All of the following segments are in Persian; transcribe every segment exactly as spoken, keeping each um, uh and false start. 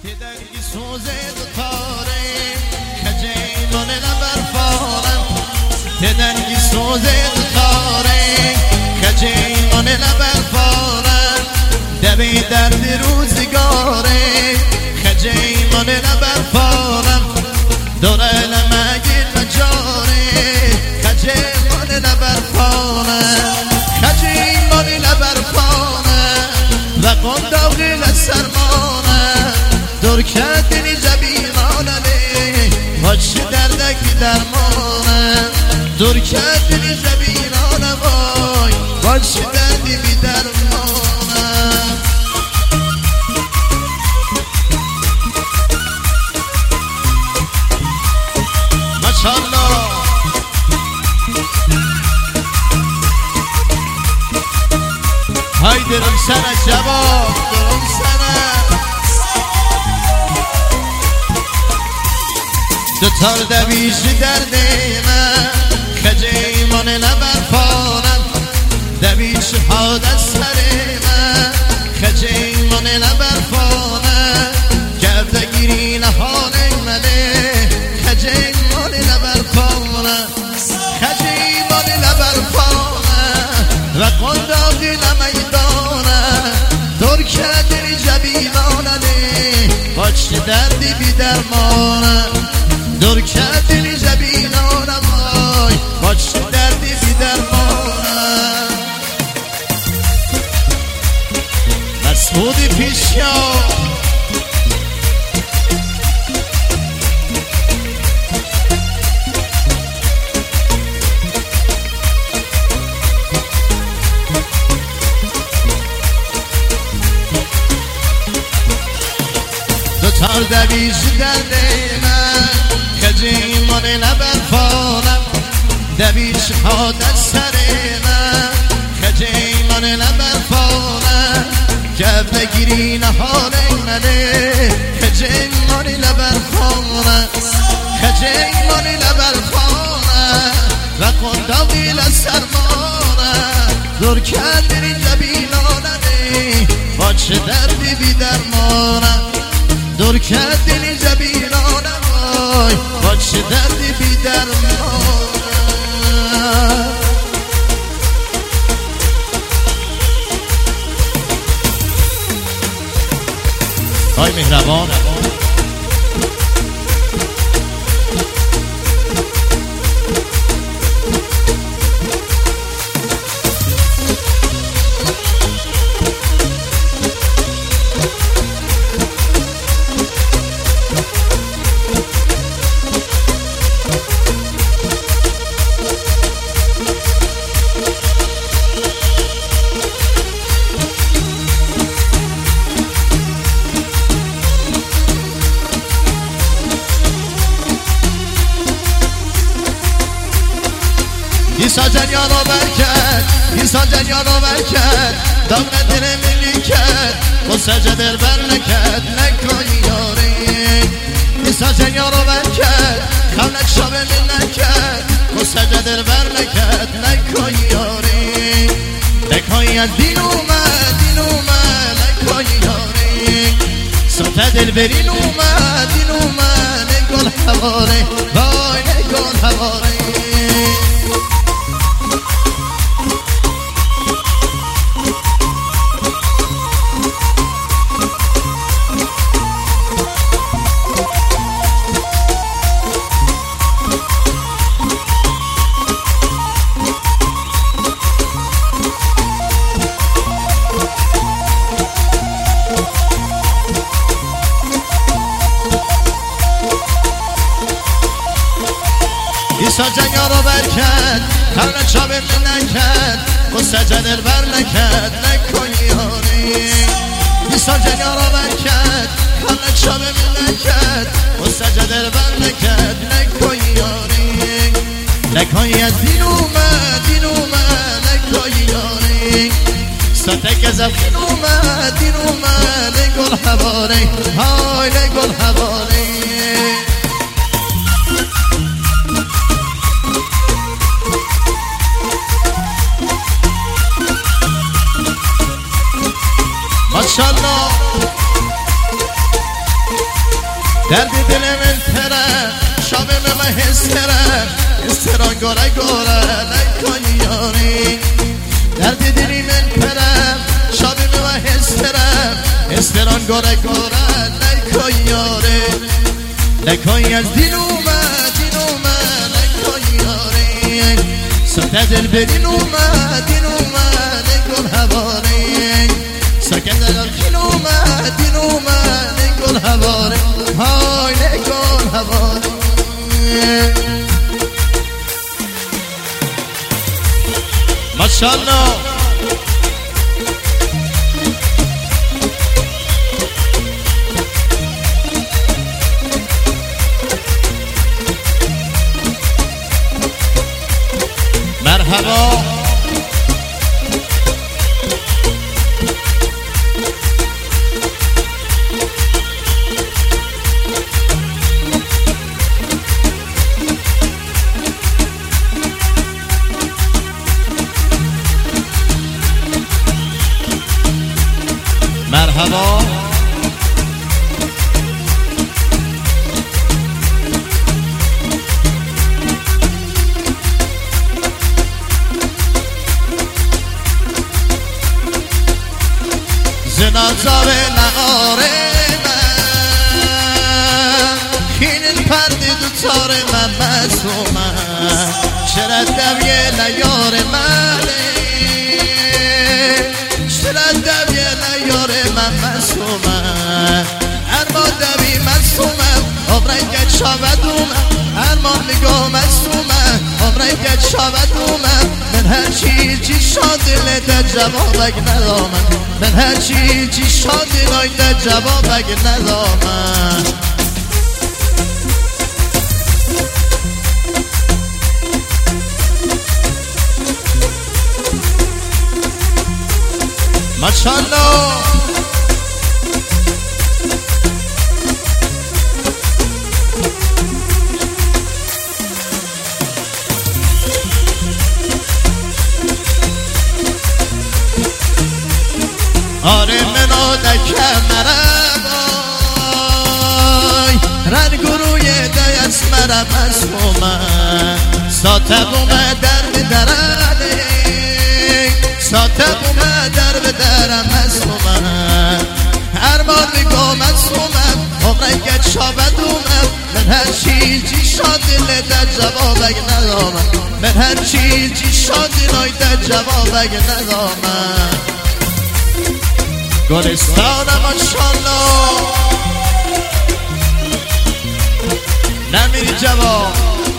تدنگی سوزه دوتاره کجیمان نبرفارم تدنگی سوزه دوتاره کجیمان نبرفارم دبی درد روزگاره کجیمان نبرفارم دوره لمگی نجاره کجیمان نبرفارم کجیمان نبرفارم و قنداقی لسرمانم دور کردنی زبیمانه باچ دردکی درمانم دور کردنی زبیمانه وای باچ دردی بی درمانم ماشاءالله های درم سنه جواب درم سنه دوتار دویش درد من کجیمان نبرفانم دویش حاد از سر من کجیمان نبرفانم گرده گیری نهان منه کجیمان نبرفانم کجیمان نبرفانم و قنداقی نمیدانم دور کردنی جبیمانه باچ دردی بی درمانم دور کردنی زبینانم وای باچ دردی بی درمانم مسعودی پیشیا دوتار دویش درد من کجیمان نبرفانم دویش حاد از سر من کجیمان نبرفانم گرده گیری نهان منه کجیمان نبرفانم کجیمان نبرفانم و قنداقی لسرمانم دور کردنی زبیلانه باچ دردی بی درمانم دور کردنی زبیلانم وای باچ دردی بی درمانم های مهربان ایسا جنیا رو برکرد ایسا جنیا رو برکرد داغ دل ملی کرد و سجدر بر نکرد نکنی یاری ایسا جنیا رو برکرد خونک شاب من نکرد و سجدر بر نکرد نکنی یاری نکنی از دین اومد دین اومد نکنی یاری ستا دل برین اومد دین اومد نگل حواره وای نگل حواره ایسا جنیا رو برکرد خلق چاب من نکرد و سجدر بر نکرد نکنی یاری ایسا جنیا رو برکرد خلق چاب من نکرد و سجدر بر نکرد نکنی یاری نکنی از دین اومد دین اومد نکنی یاری ستک از افخین اومد دین اومد نگل حواره های نگل حواره ماشاءالله درد دل من پره شب من هستره استران گره گره نکنی یاری درد دلی من پره شب من هستره استران گره گره نکنی یاری نکنی از دین اومد دین اومد نکنی یاری سکه دل بدین اومد دین اومد نکن هواری سکه دل دین اومد دین اومد نکن هواری های نکن هواری ماشاءالله مرحبا مرحبا زنازاوه نهاره من خین الپرد دوتار من مصومن شرد دویه نیار منه شرد دویه نیار من مصومن ارمان دوی مصومن عمره گد شاود اومن ارمان نگاه مصومن عمره گد شاود اومن من هر چی چی شاد دل در جوابک ندامن من هر چی چی شاد دل در جوابک ندامن ماشاءالله آره منو دکه مرم آی رنگ روی دیس مرم اسمومن ساته بومه در بدرده ساته بومه در بدرم اسمومن ارمان میگم اسمومن عمره گد شابد اومد من هر چی چی شاد دل در جوابک ندامن من هر چی چی شاد دل در جوابک ندامن گلستانم ماشاءالله نمیری جواب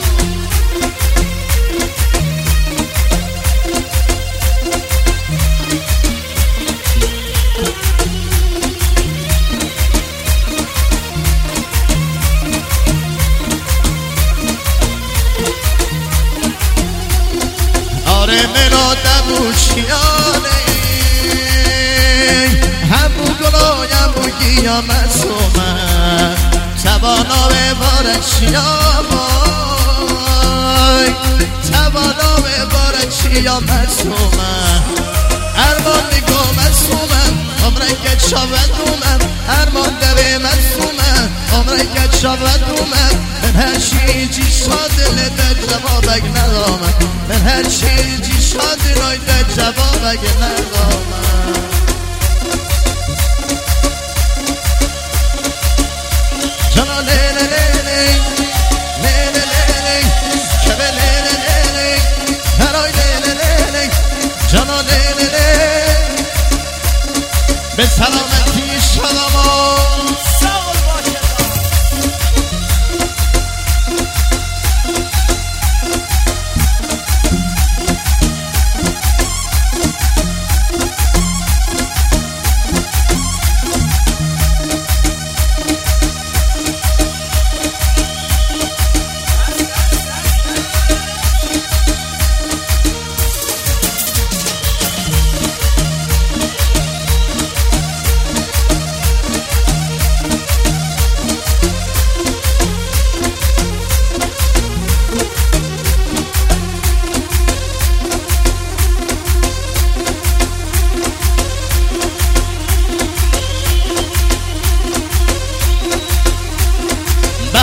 آره منو دبوشیانه همو گلایم بگی یا مسومن توانا به بارچی یا بای توانا به بارچی یا مسومن ارمان میگو مسومن عمره گد شاود اومن ارمان دوه مسومن عمره گد شاود اومن من هر چی چی شاد دل در جوابک ندامن من هر چی چی شاد دل در جوابک ندامن جانا لیلی لیلی لیلی لیلی کبه لیلی لیلی هرای لیلی لیلی جانا لیلی لیلی به سلامتی شدمان سال باشه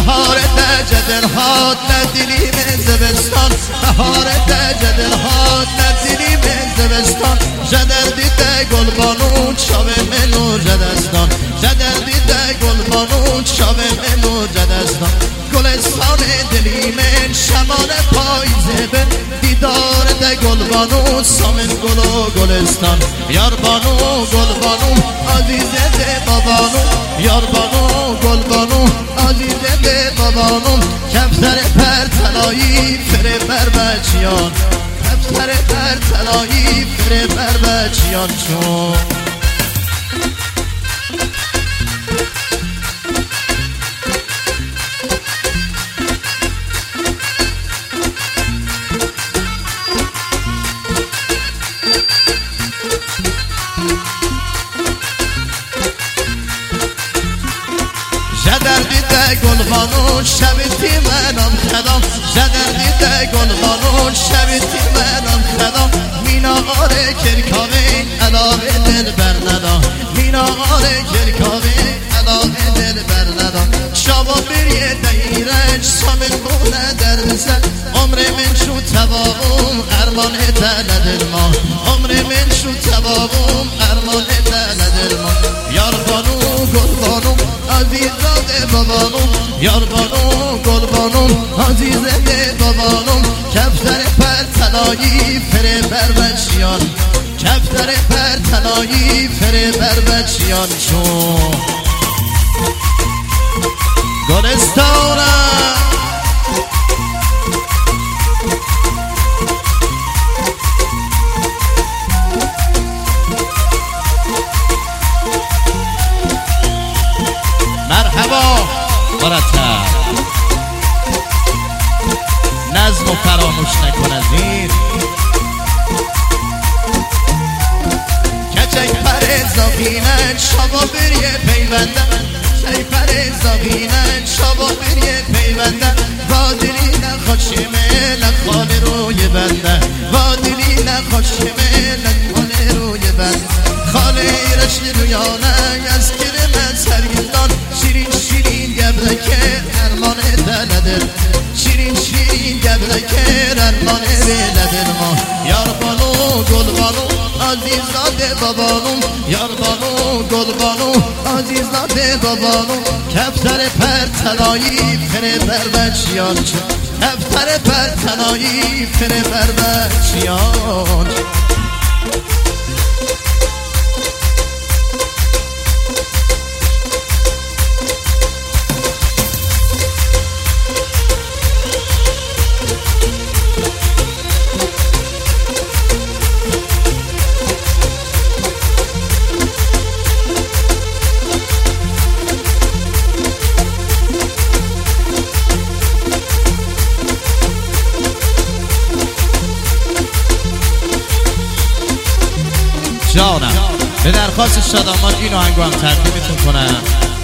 بهار دجه دلهات ندیلی من زبستان بهار دجه دلهات ندیلی من زبستان جدر دیده گل بانو شاب منو جدستان جدر دیده گل بانو شاب منو جدستان گلستان دلی من شمان پاییزه به دیدار ده گل بانو سامن گل و گلستان یار بانو گل بانو عزیزه ده بابانو یار بانو گل بانو عزیزه ده بابانو کفتر پر تلایی فره بر بچیان کفتر پر تلایی فره بر بچیان چون جدر دیده گل بانو شبیتی منم خدام جدر دیده گل بانو شبیتی منم خدام مینا آره کرکاوی علاقه دل برندام مینا آره کرکاوی علاقه دل برندام شبا بریه دیرش سامن بونه در بزن عمر من شو تباهم ارمان دل دل ما عمر من شو تباهم ارمان دل دل ما یار بانو گل بانو عزیزاده بابانو یار بانو گل بانو عزیزاده بابانو کفتر پر تلایی فره بر بچیان کفتر پر تلایی فره بر بچیان چون گلستانم مرحبا مرتب نظم و فراموش نکن از این کچک پر زاقینن شبا بریه پیوندن کچک پر زاقینن شبا بریه پیوندن وادلی نخوشمه نخاله روی بندن وادلی نخوشمه نخاله روی بندن خاله ایرش رویانه از کرمه سرگردان شیرین شیرین گبرکه ارمان دلدل شیرین شیرین گبرکه ارمان دلدل ما یار بانو گل بانو عزیزاده بابانو یار بانو گل بانو عزیزاده بابانو کفتر پر تلایی فره بر بچیان کفتر پر تلایی فره بر بچیان جانم به درخواست شادامان این آهنگو هم تقدیمتون کنم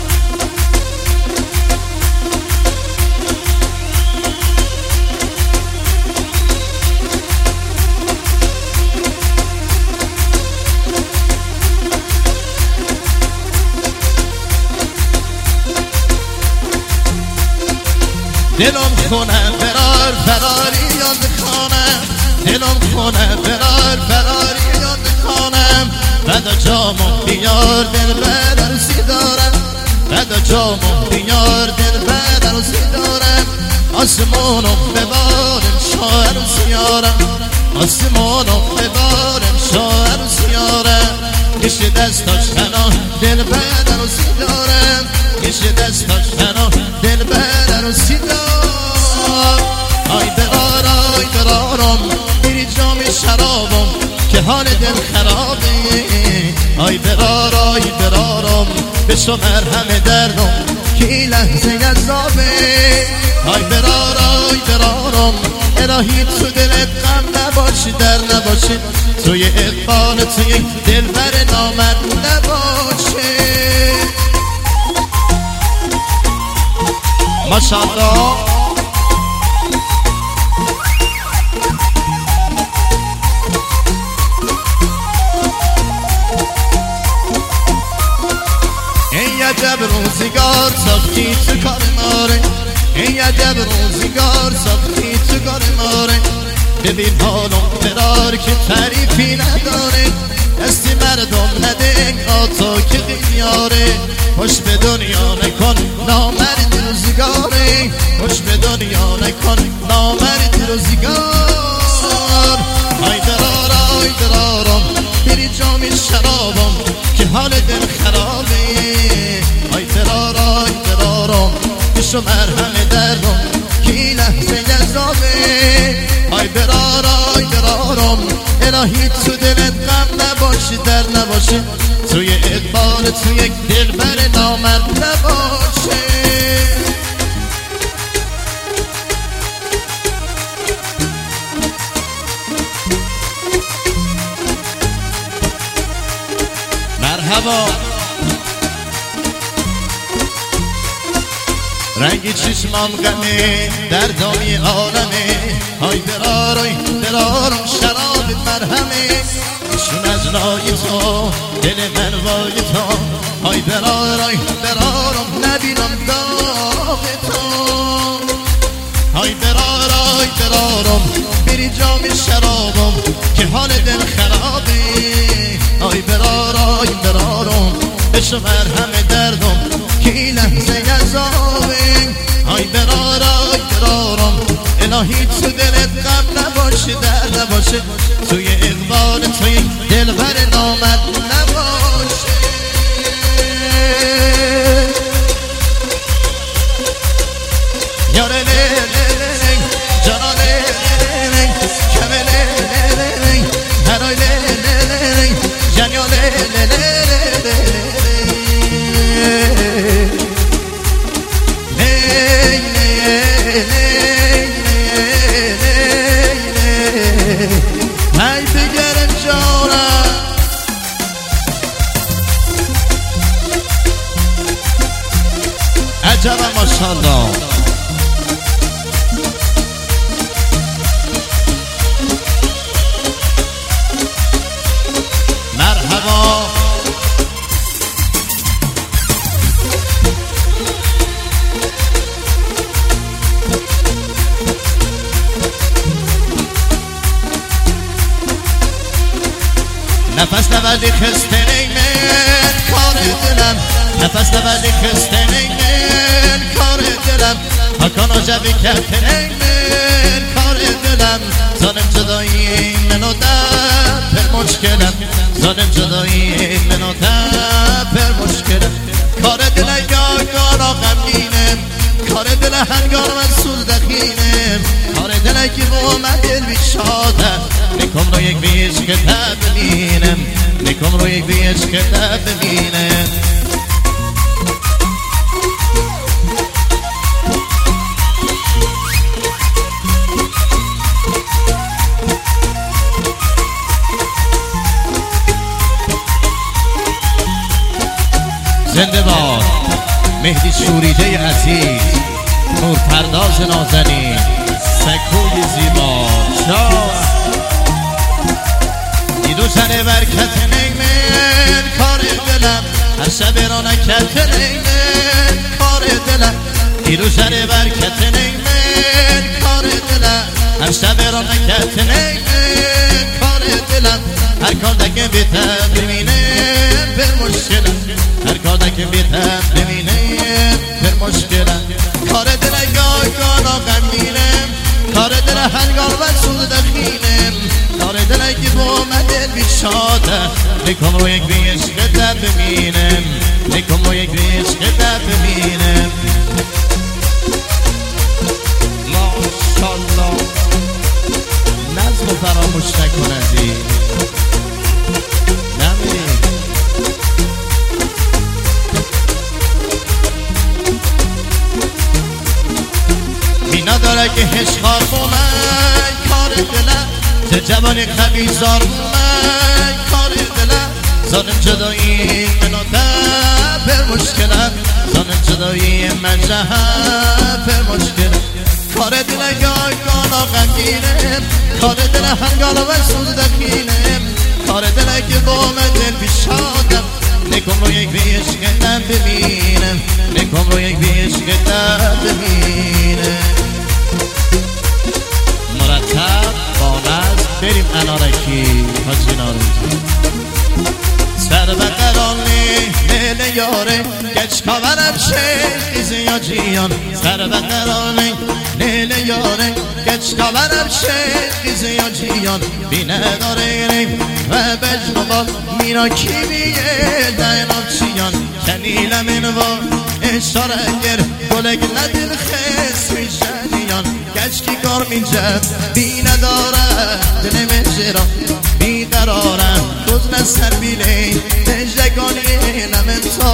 دلم خونه فرار فراری یاد خانم دلم خونه فرار فراری یاد خانم بدا جامو بیار دل بر عروسی دارم بدا جامو بیار دل بر عروسی دارم آسمانو ببارم شاه عروسیارم آسمانو ببارم شاه عروسیارم کش دستاش فنا دل بر عروسی دارم کش دستاش فنا دل بر عروسی دارم آی برار آی برارم بیری جام شرابم که حال دل خرابه آی برار آی برارم بشو مرهم دردم که این لحظه عذابه آی برار آی برارم الهی تو دلت غم نباشی در نباشی توی اقبال توی دل بر نامد نباشه ماشاءالله این عجب روزگار ساختی تو کار ماره ای عجب روزگار ساختی تو کار ماره ببین حالم فرار که تعریفی نداره دستی مردم نده آتا که قیاره خوش به دنیا نکن نامرد روزگاره خوش به دنیا نکن نامرد روزگار ای درار ای درارم بری جام شرابم که حال دل خرابه ای درار ای درارم بشو مرهم دردم که این لحظه جذابه ای درار ای درارم الهی تو دلت غم نباشه در نباشه توی اقبال تو یک دلبر نامرد نباشه مرحبا رنگی چشمام غمه در دامی عالمه های درار ای درارم شراب مرهمه ایشون از رای تو دل من وای تو های درار ای درارم نبینم داغ تو های درار ای درارم بری جام شرابم که حال دل خرابه های درار ای درارم بشو مرهم دردم که این لحظه عذابه ای درار ای درارم الهی تو دلت غم نباشه در نباشه توی اقبال توی دلبر نامرد نباشه یاره لی لی لی جانا لی لی لی کمه لی لی لی هرای لی لی لی جنیا لی لی لی لی لی ای بگرم جانم عجبا ماشاءالله مرحبا نفس نبردی خسته نیمن کار دلم نفس نبردی خسته نیمن کار دلم حکان آجبی کرده نیمن کار دلم ظالم جدایی منو در پر مشکلم ظالم جدایی منو در پر مشکلم کار دل یاگانا غمگینم کار دل هنگار من سوزدخینم کار دل که با من دل بیشادم نکم رو یک بیش که تب ببینم نکم رو یک بیش که تب ببینم زنده باد مهدی شوریده عزیز نورپرداز نازنین سکوی زیبا شاه دیدو سر برکت نیمن کار دلم هر شب را نکت نیمن کار دلم دیدو سر برکت نیمن کار دلم هر شب را نکت نیمن کار دلم هر کار دکه بیتر ببینم پر مشکلم هر کار دکه بیتر ببینم پر مشکلم کار دل گاگانا غمگینم کار دل هنگار و سوزدخینم کار دل که با من دل بیشاده نکم رو یک بیش که در ببینم نکم رو یک بیش که در ببینم ماشالله نظم و فراموش نکن عزیز نمیریم می نداره که هشخار با من کار دلم چه جوانی خبیزار با من کار دلم ظالم جدایی منو پر مشکلم ظالم جدایی من جهت پر مشکلم کار دل گاگانا غمگینم کار دل هنگانا و سوزدخینم کار دل که با من دل بیشادم نکم رو یک بیش که ببینم نکم رو یک بیش که ببینم یاره گچ کابرم شیخ یا جیان سر به قرانه لیل یاره گچ کابرم شیخ یا جیان بینه داره و بجنبال مینا کی بیه دینام چیان کنیل من و اشاره گر گلگ ندر خس میشنیان گچ کی کار میجب بینه داره دل مجرا بیقرارم دوز نسر بیلی تجدگانی نمن تا